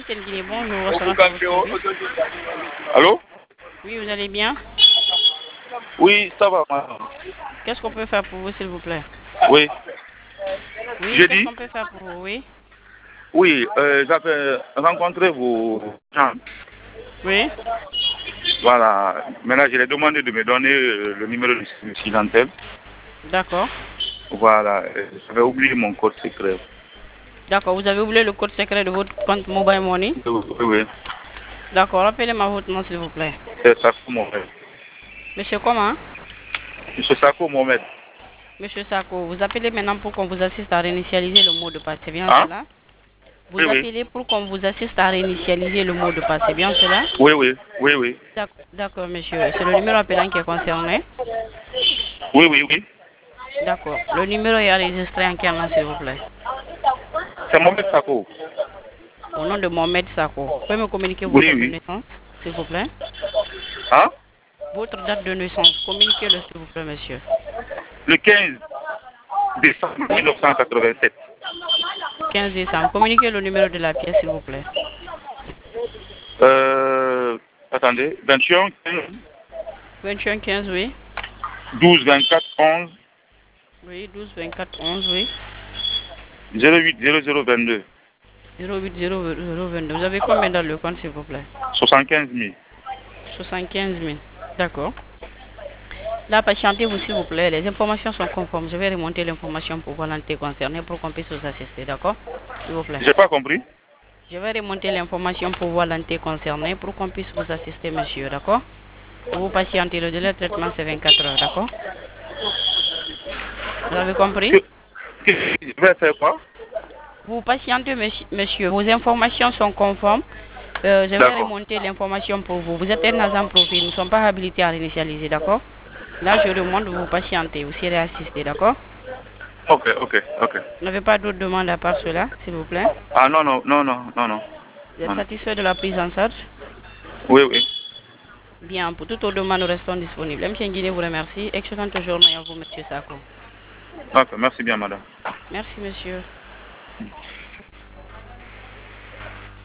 MTN Guinée, bonjour, ça va votre service? Allô? Oui, vous allez bien? Oui, ça va, madame. Qu'est-ce qu'on peut faire pour vous, s'il vous plaît? Oui. Oui, J'ai qu'est-ce dit? qu'on peut faire pour vous? Oui. Oui, j'avais rencontré vos gens. Oui. Voilà. Maintenant, je l'ai demandé de me donner le numéro de clientèle. D'accord. Voilà. J'avais oublié mon code secret. D'accord, vous avez oublié le code secret de votre compte Mobile Money? Oui, oui. D'accord, rappelez-moi votre nom, s'il vous plaît. C'est Sako Mohamed. Monsieur comment? Monsieur Sako Mohamed. Monsieur Sako, vous appelez maintenant pour qu'on vous assiste à réinitialiser le mot de passe, c'est bien Hein? cela? Oui, Vous oui. appelez pour qu'on vous assiste à réinitialiser le mot de passe, c'est bien cela? Oui, oui. Oui, oui. D'accord, monsieur. C'est le numéro appelant qui est concerné? Oui, oui, oui. D'accord. Le numéro est enregistré en quel nom, s'il vous plaît? C'est Mohamed Sako. Au nom de Mohamed Sako. Vous pouvez me communiquer votre Oui, date de oui. naissance, s'il vous plaît? Hein? Votre date de naissance, communiquez-le, s'il vous plaît, monsieur. Le 15 décembre Oui. 1987. 15 décembre. Communiquez le numéro de la pièce, s'il vous plaît. Attendez. 21 21 15, oui. 12 24 11 Oui, 12 24 11, oui. 08 00 22. 08 0022. Vous avez combien dans le compte, s'il vous plaît? 75 000. 75 000. D'accord. Là, patientez-vous, s'il vous plaît. Les informations sont conformes. Je vais remonter l'information pour voir l'entité concernée pour qu'on puisse vous assister, d'accord? S'il vous plaît. J'ai pas compris. Je vais remonter l'information pour voir l'entité concernée pour qu'on puisse vous assister, monsieur, d'accord? Vous patientez, le délai de traitement, c'est 24 heures, d'accord? Vous avez compris? Je vais faire quoi? Vous patientez, monsieur. Vos informations sont conformes. Je vais D'accord. remonter l'information pour vous. Vous êtes un agent profil. Nous ne sommes pas habilités à réinitialiser, d'accord? Là, je remonte, vous patientez. Vous serez assisté, d'accord? Ok, ok, ok. Vous n'avez pas d'autres demandes à part cela, s'il vous plaît? Ah non, non, non, non, non, non. Vous êtes Non, non. satisfait de la prise en charge? Oui, oui. Bien, pour toute autre demande, nous restons disponibles. M. Nguine vous remercie. Excellente journée à vous, monsieur Sako. Ok, merci bien, madame. Merci, monsieur.